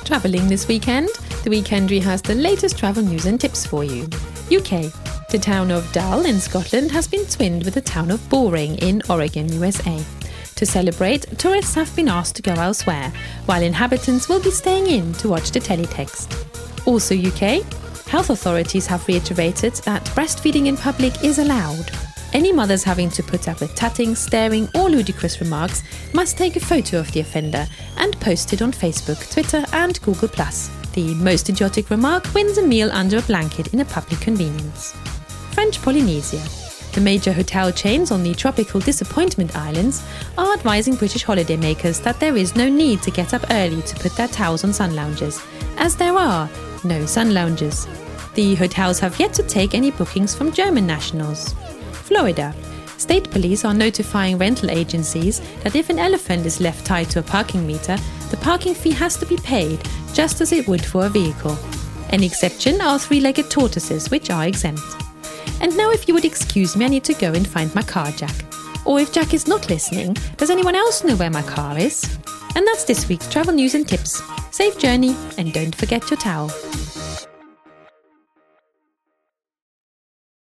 Travelling this weekend? The Weekendry has the latest travel news and tips for you. UK. The town of Dull in Scotland has been twinned with the town of Boring in Oregon, USA. To celebrate, tourists have been asked to go elsewhere, while inhabitants will be staying in to watch the teletext. Also UK. Health authorities have reiterated that breastfeeding in public is allowed. Any mothers having to put up with tutting, staring or ludicrous remarks must take a photo of the offender and post it on Facebook, Twitter and Google+. The most idiotic remark wins a meal under a blanket in a public convenience. French Polynesia. The major hotel chains on the tropical Disappointment Islands are advising British holidaymakers that there is no need to get up early to put their towels on sun lounges, as there are no sun lounges. The hotels have yet to take any bookings from German nationals. Florida. State police are notifying rental agencies that if an elephant is left tied to a parking meter, the parking fee has to be paid, just as it would for a vehicle. An exception are three-legged tortoises, which are exempt. And now if you would excuse me, I need to go and find my car jack. Or if Jack is not listening, does anyone else know where my car is? And that's this week's travel news and tips. Safe journey and don't forget your towel.